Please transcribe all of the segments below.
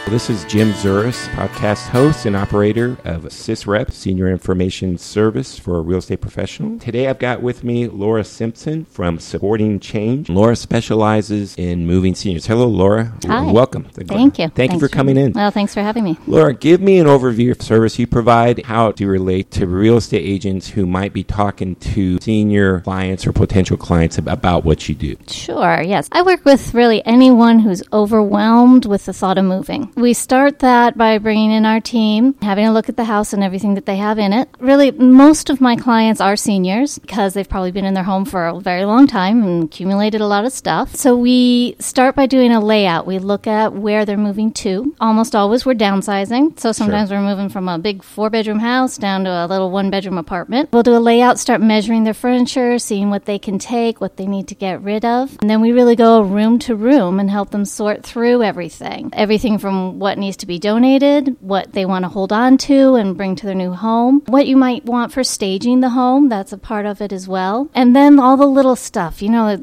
This is Jim Zuris, podcast host and operator of SysRep, Senior Information Service for a Real Estate Professional. Today I've got with me Laura Simpson from Supporting Change. Laura specializes in moving seniors. Hello, Laura. Hi. Welcome. Thank you. Thank you for coming in. Well, thanks for having me. Laura, give me an overview of the service you provide, how to relate to real estate agents who might be talking to senior clients or potential clients about what you do. Sure, yes. I work with really anyone who's overwhelmed with the thought of moving. We start that by bringing in our team, having a look at the house and everything that they have in it. Really, most of my clients are seniors because they've probably been in their home for a very long time and accumulated a lot of stuff. So we start by doing a layout. We look at where they're moving to. Almost always we're downsizing. So sometimes we're moving from a big 4-bedroom house down to a little 1-bedroom apartment. We'll do a layout, start measuring their furniture, seeing what they can take, what they need to get rid of. And then we really go room to room and help them sort through everything. Everything from what needs to be donated, what they want to hold on to and bring to their new home, what you might want for staging the home, that's a part of it as well. And then all the little stuff,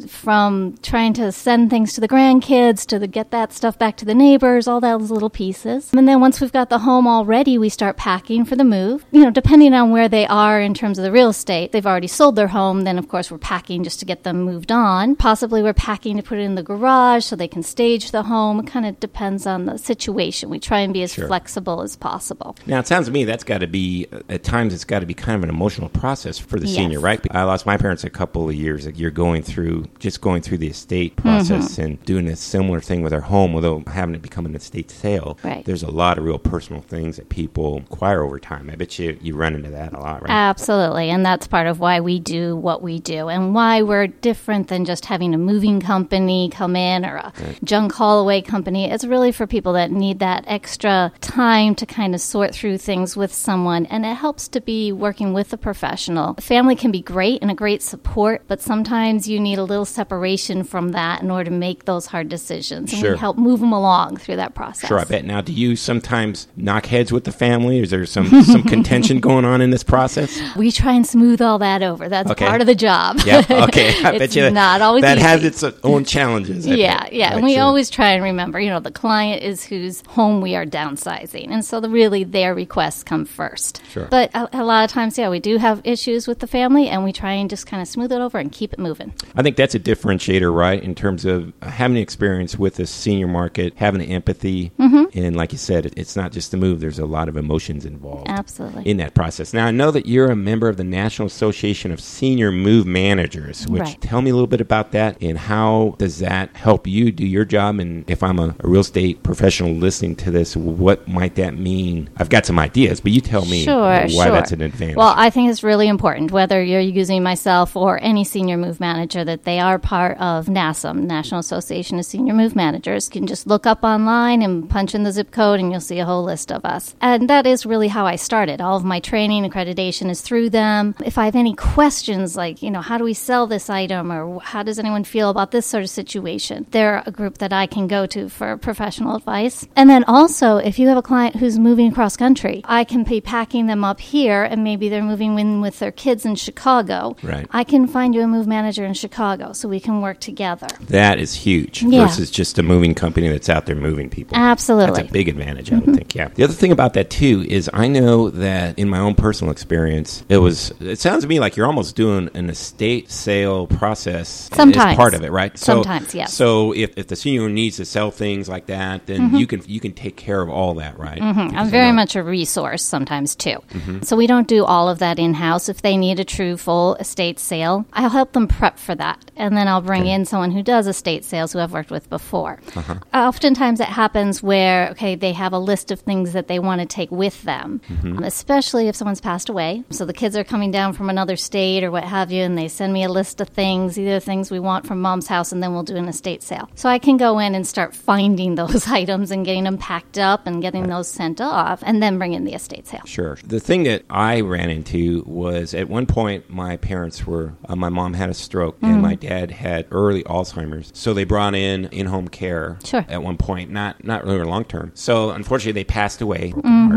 from trying to send things to the grandkids to get that stuff back to the neighbors, all those little pieces. And then once we've got the home all ready, we start packing for the move. Depending on where they are in terms of the real estate, they've already sold their home, then of course we're packing just to get them moved on. Possibly we're packing to put it in the garage so they can stage the home. It kind of depends on the situation. We try and be as flexible as possible. Now, it sounds to me that's got to be, at times, it's got to be kind of an emotional process for the senior, right? I lost my parents a couple of years. You're going through the estate process and doing a similar thing with our home, although having it become an estate sale. Right. There's a lot of real personal things that people acquire over time. I bet you run into that a lot, right? Absolutely, and that's part of why we do what we do and why we're different than just having a moving company come in or a junk haul away company. It's really for people that need that extra time to kind of sort through things with someone, and it helps to be working with a professional. Family can be great and a great support, but sometimes you need a little separation from that in order to make those hard decisions, and we help move them along through that process. Sure, I bet. Now, do you sometimes knock heads with the family? Is there some contention going on in this process? We try and smooth all that over. That's part of the job. Yeah, okay. I bet you not always that easy. has its own challenges. Yeah. And we always try and remember, the client is whose home we are downsizing. And so really their requests come first. Sure. But a lot of times, we do have issues with the family, and we try and just kind of smooth it over and keep it moving. I think that's a differentiator, right, in terms of having experience with the senior market, having empathy. And like you said, it's not just the move. There's a lot of emotions involved. Absolutely. In that process. Now, I know that you're a member of the National Association of Senior Move Managers, which tell me a little bit about that and how does that help you do your job? And if I'm a real estate professional listening to this, what might that mean? I've got some ideas, but you tell me why that's an advantage. Well, I think it's really important, whether you're using myself or any senior move manager, that they are part of NASM, National Association of Senior Move Managers. You can just look up online and punch in the zip code and you'll see a whole list of us. And that is really how I started. All of my training, accreditation is through them. If I have any questions like, how do we sell this item or how does anyone feel about this sort of situation, they're a group that I can go to for professional advice. And then also, if you have a client who's moving cross country, I can be packing them up here and maybe they're moving in with their kids in Chicago. Right. I can find you a move manager in Chicago so we can work together. That is huge versus just a moving company that's out there moving people. Absolutely. That's a big advantage, I would think, yeah. The other thing about that, too, is I know that in my own personal experience, it sounds to me like you're almost doing an estate sale process sometimes as part of it, right? Sometimes, yes. So if the senior needs to sell things like that, then you can take care of all that, right? I'm very much a resource sometimes, too. So we don't do all of that in-house. If they need a true full estate sale, I'll help them prep for that. And then I'll bring in someone who does estate sales who I've worked with before. Oftentimes it happens where, they have a list of things that they want to take with them, especially if someone's passed away. So the kids are coming down from another state or what have you, and they send me a list of things, either things we want from mom's house, and then we'll do an estate sale. So I can go in and start finding those items and getting them packed up and getting those sent off, and then bring in the estate sale. Sure. The thing that I ran into was at one point my parents were, my mom had a stroke and my dad had early Alzheimer's. So they brought in-home care at one point, not really long-term. So unfortunately they passed away.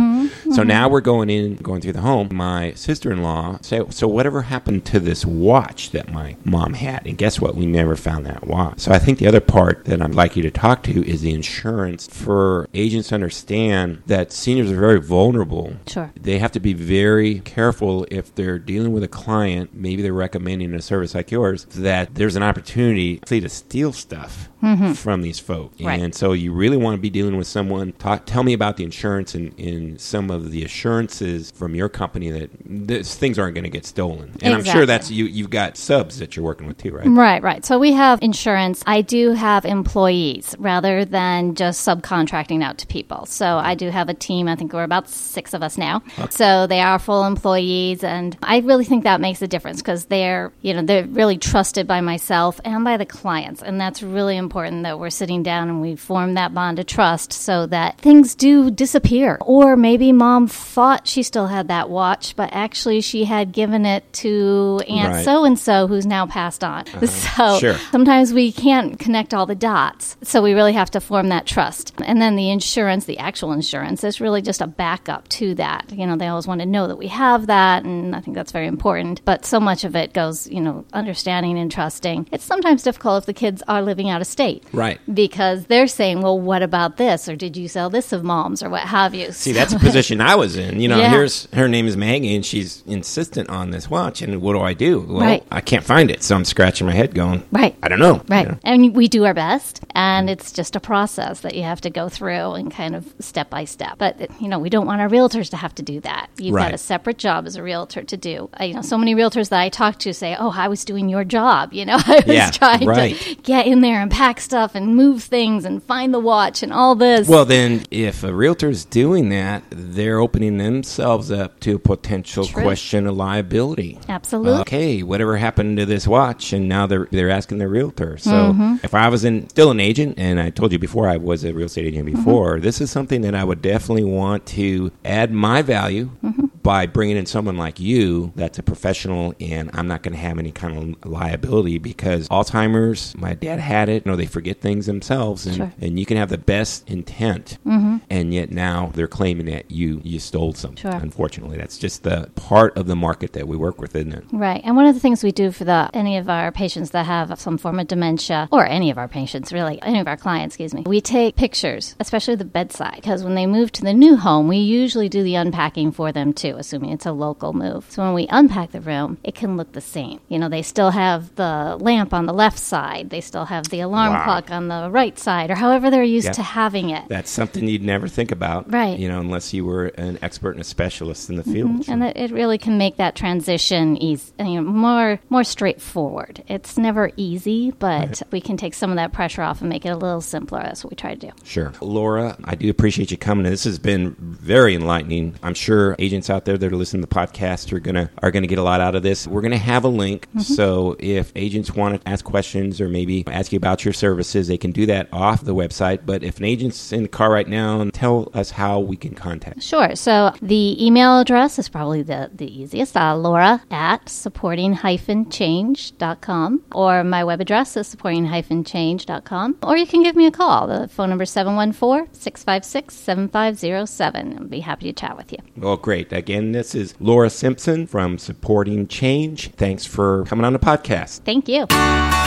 So now we're going through the home. My sister-in-law said, so whatever happened to this watch that my mom had? And guess what? We never found that watch. So I think the other part that I'd like you to talk to is the insurance for for agents to understand that seniors are very vulnerable. Sure. They have to be very careful if they're dealing with a client, maybe they're recommending a service like yours, that there's an opportunity to steal stuff from these folks. Right. And so you really want to be dealing with someone. Tell me about the insurance and some of the assurances from your company that things aren't going to get stolen. And I'm sure that's you've got subs that you're working with too, right? Right. So we have insurance. I do have employees rather than just subcontracting out to people. So I do have a team. I think we're about 6 of us now. Okay. So they are full employees, and I really think that makes a difference because they're really trusted by myself and by the clients, and that's really important that we're sitting down and we form that bond of trust so that things do disappear. Or maybe mom thought she still had that watch, but actually she had given it to Aunt so-and-so who's now passed on. So sometimes we can't connect all the dots. So we really have to form that trust. And then the insurance, the actual insurance, is really just a backup to that. They always want to know that we have that, and I think that's very important. But so much of it goes, understanding and trusting. It's sometimes difficult if the kids are living out of state. Right. Because they're saying, well, what about this? Or did you sell this of mom's or what have you? See, that's a position I was in. Here's her name is Maggie, and she's insistent on this watch. And what do? Well, I can't find it. So I'm scratching my head going, I don't know. Right. And we do our best. And it's just a process that you have to go through and kind of step by step. But, we don't want our realtors to have to do that. You've got a separate job as a realtor to do. So many realtors that I talk to say, oh, I was doing your job. I was trying to get in there and pack stuff and move things and find the watch and all this. Well, then if a realtor's doing that, they're opening themselves up to a potential question of liability. Absolutely. Okay, whatever happened to this watch? And now they're asking their realtor. So if I was still an agent, and I told you before I was a real estate agent before, this is something that I would definitely want to add my value by bringing in someone like you that's a professional, and I'm not going to have any kind of liability because Alzheimer's, my dad had it. They forget things themselves, and you can have the best intent, and yet now they're claiming that you stole something. Unfortunately, that's just the part of the market that we work with, isn't it? Right. And one of the things we do for any of our patients that have some form of dementia, or any of our patients, really, any of our clients, we take pictures, especially the bedside, because when they move to the new home, we usually do the unpacking for them too, assuming it's a local move. So when we unpack the room, it can look the same. They still have the lamp on the left side. They still have the alarm clock on the right side, or however they're used to having it. That's something you'd never think about, unless you were an expert and a specialist in the field. And it really can make that transition more straightforward. It's never easy, but we can take some of that pressure off and make it a little simpler. That's what we try to do. Sure. Laura, I do appreciate you coming. This has been very enlightening. I'm sure agents out there that are listening to the podcast are gonna get a lot out of this. We're gonna have a link, so if agents want to ask questions or maybe ask you about your services, they can do that off the website. But if an agent's in the car right now, tell us how we can contact. Sure. So the email address is probably the easiest, Laura@supporting-change.com, or my web address is supporting-change.com, or you can give me a call. The phone number is 714-656-7507. I'll be happy to chat with you. Well, great. Again, this is Laura Simpson from Supporting Change. Thanks for coming on the podcast. Thank you.